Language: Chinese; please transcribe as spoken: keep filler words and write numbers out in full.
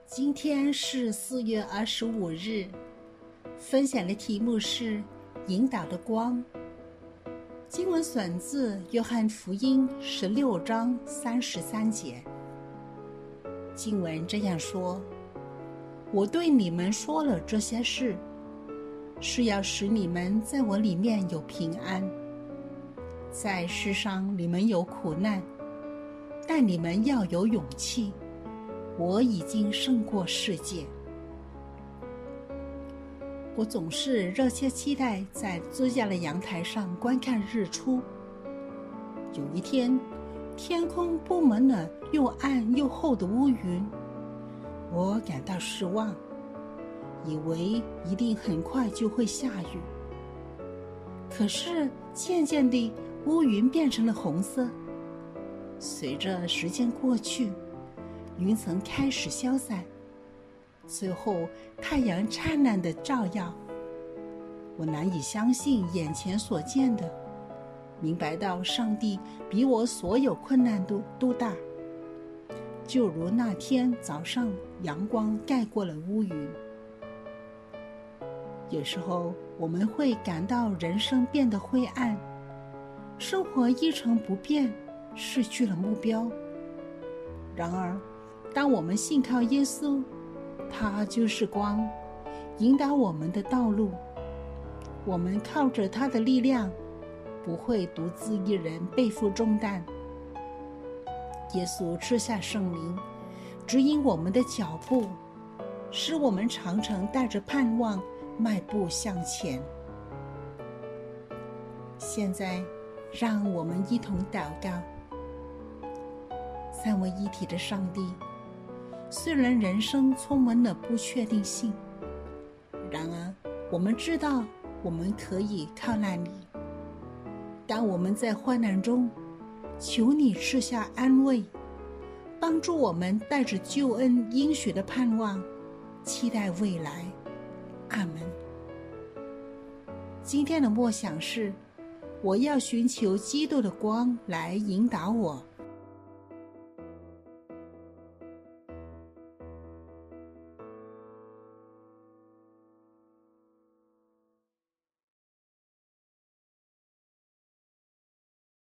今天是四月二十五日，分享的题目是引导的光。经文选自约翰福音十六章三十三节。经文这样说：我对你们说了这些事，是要使你们在我里面有平安。在世上你们有苦难，但你们要有勇气，我已经胜过世界。我总是热切期待在租家的阳台上观看日出。有一天，天空布满了又暗又厚的乌云，我感到失望，以为一定很快就会下雨。可是渐渐地，乌云变成了红色。随着时间过去，云层开始消散，最后太阳灿烂地照耀。我难以相信眼前所见的，明白到上帝比我所有困难都都大。就如那天早上，阳光盖过了乌云。有时候我们会感到人生变得灰暗，生活一成不变，失去了目标。然而当我们信靠耶稣，他就是光，引导我们的道路。我们靠着他的力量，不会独自一人背负重担。耶稣赐下圣灵，指引我们的脚步，使我们常常带着盼望迈步向前。现在让我们一同祷告。三位一体的上帝，虽然人生充满了不确定性，然而我们知道我们可以靠赖你。当我们在患难中，求你赐下安慰，帮助我们带着救恩应许的盼望，期待未来。阿们。今天的默想是：我要寻求基督的光来引导我。